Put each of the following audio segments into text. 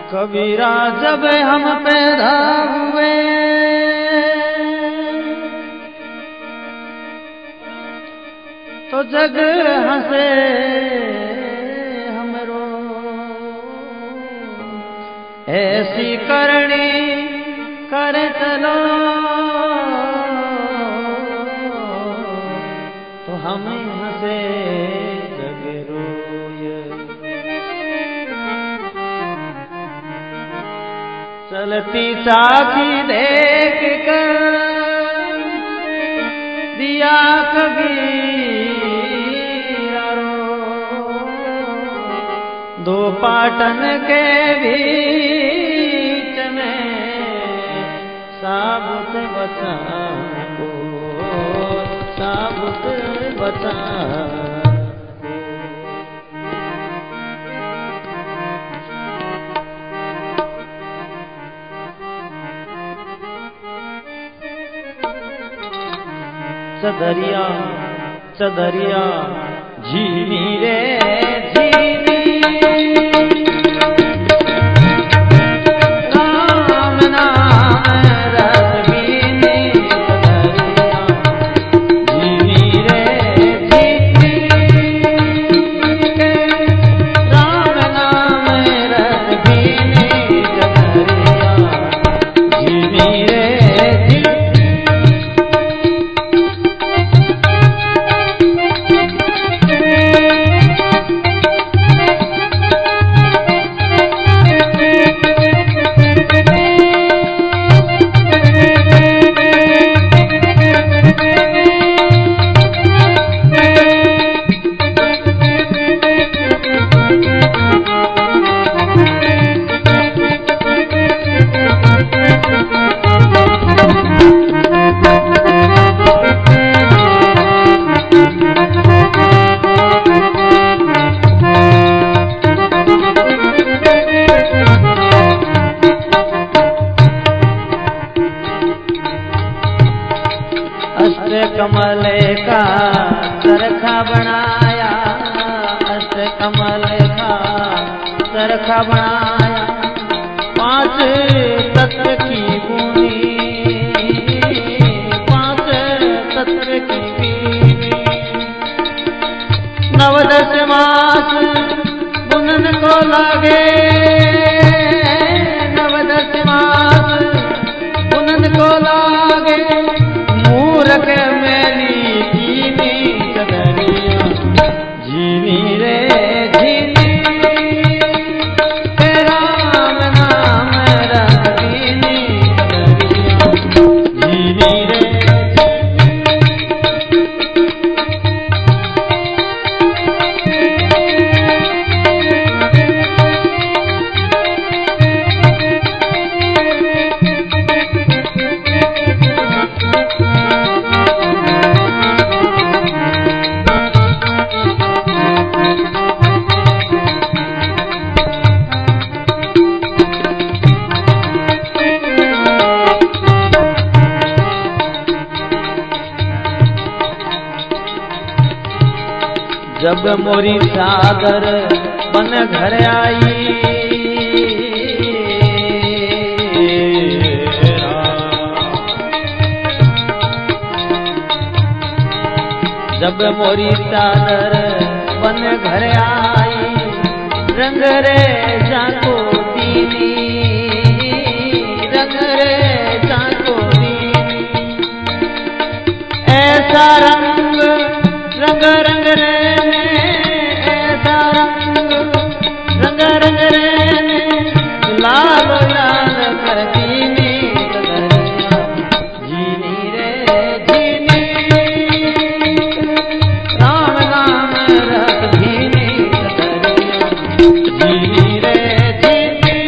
कबीरा जब हम पैदा हुए तो जग हंसे हमरो, ऐसी करनी कर चलो तो हम हंसे जग रोय। चलती साथी देख कर दिया कबीरा रो, दो पाटन के बीच में साबुत बचा को, साबुत बचा। चदरिया चदरिया झीनी रे झीनी, राम नाम रस बीनी। चदरिया झीनी रे झीनी, राम नाम रस बीनी। चदरिया झीनी रे कमल का चरखा बनाया, अष्ट कमल का चरखा बनाया। पांच तत्व की बूंदी, पांच तत्व की बीनी। नवदस मास बुनन को लागे, नवदस मास बुनन को लागे। मूरख मैली कीनी चदरिया झीनी रे झीनी, राम नाम रस बीनी। चदरिया झीनी रे जब मोरी चादर बन घर आई, जब मोरी चादर बन घर आई। रंग रे जाको दीनी, रंग रे जाको दीनी। ऐसा रंग रंग रंग रे, ऐसा रंग रंग रंग रे, लाल लाल कर दीनी। चदरिया झीनी रे झीनी, राम नाम रस भीनी। चदरिया झीनी रे झीनी।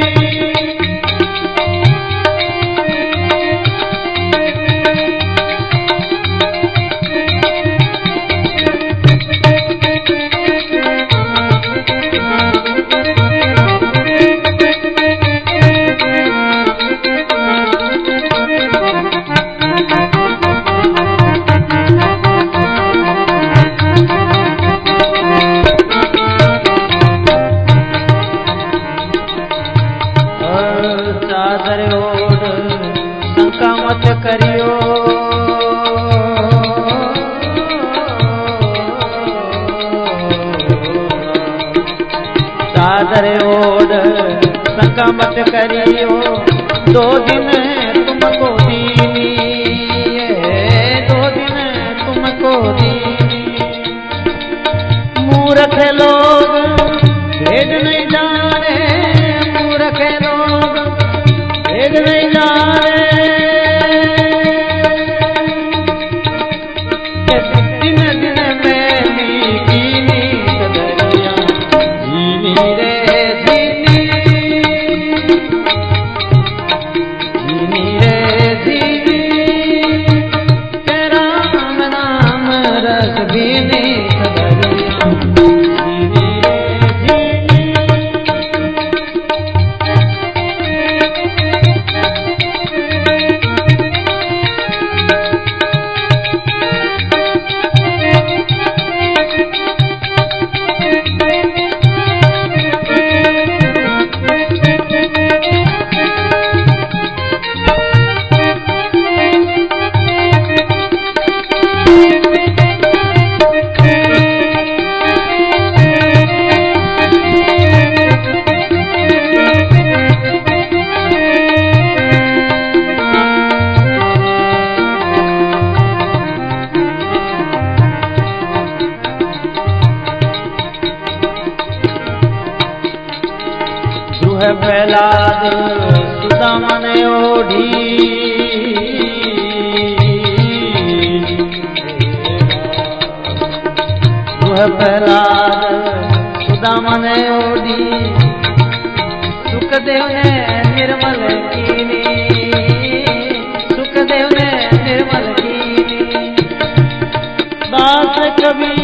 आदर ओढ़ संकमत करियो 2 दिन तुमको दीनी 2 दिन तुमको दीनी मूर्ख लोग भेद नहीं जाने मूर्ख लोग भेद नहीं जाने दिन दिन में की नींद दरिया जीनी रे जीनी रे जीनी तेरा नाम रस बीनी दरिया जीनी रे प्रहलाद सुदामा ने ओढ़ी प्रहलाद सुदामा ने ओढ़ी सुखदेव ने निर्मल कीनी सुखदेव ने निर्मल कीनी दास कबीर